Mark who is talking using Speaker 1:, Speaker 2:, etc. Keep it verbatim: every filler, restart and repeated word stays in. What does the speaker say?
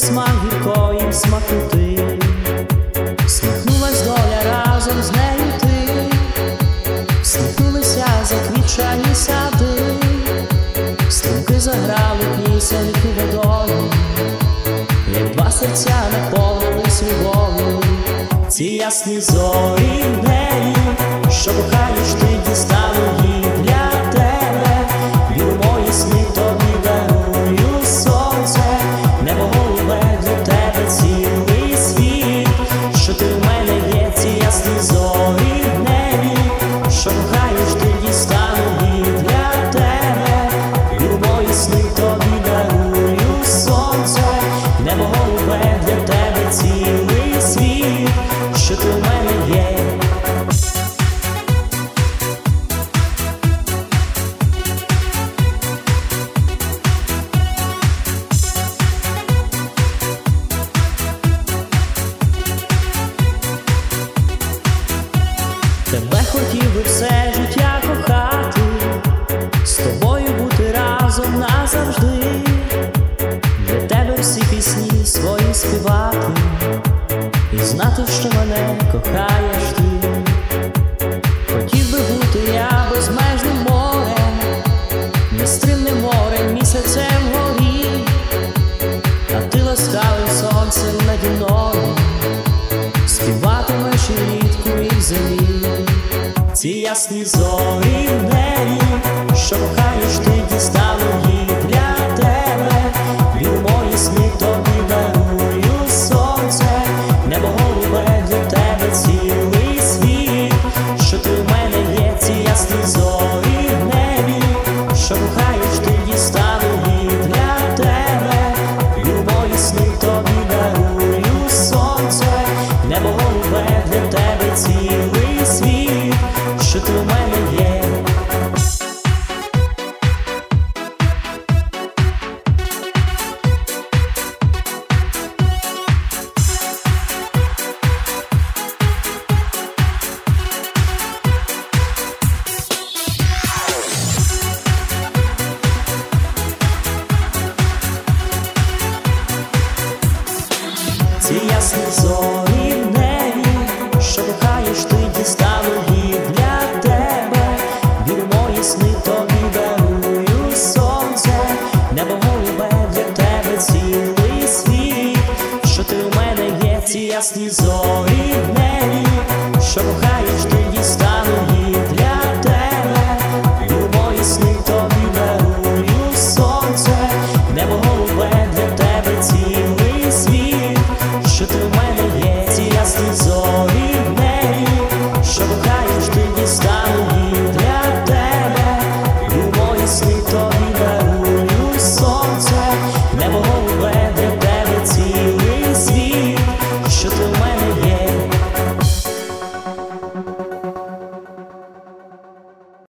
Speaker 1: смак гіркої смакоти. Сміхнулась доля разом з нею ти, всміхнулися заквітчані сади, струмки заграли пісеньки водою, як два серця наповнились любов'ю. Ці ясні зорі в небі, що кохаєш ти, дістану їх для тебе. Віру мої сни тобі дарую сонце, небо голубе для тебе цілий світ. Що ти в мене є, ці ясні зорі в небі, що кохаєш ти, дістану їх для тебе. Віру мої сни тобі дарую сонце, небо голубе для тебе цілий світ. Що ти в мене є. Тебе хотів би все життя кохати, з тобою бути разом назавжди, для тебе всі пісні свої співати, і знати, що мене кохаєш ти. Хотів би бути я безмежним морем, нестримним морем, місяцем вгорі, а ти ласкавим сонцем наді мною, співатимеш і влітку, і в зимі. Ці ясні зорі в небі, що кохаєш ти, дістану їх для тебе. Віру мої сни тобі дарую сонце, небо голубе для тебе цілий світ. Що ти в мене є, ці ясні зорі в небі, що кохаєш ти, дістану їх для тебе. Віру мої сни тобі дарую сонце, небо голубе для тебе цілий світ. Що ти в мене є. Ці ясні зорі в небі, що кохаєш ти, дістану їх для тебе. Віру мої сни тобі дарую сонце, небо голубе для тебе цілий світ. Що ти в мене є, ці ясні зорі в небі, що кохаєш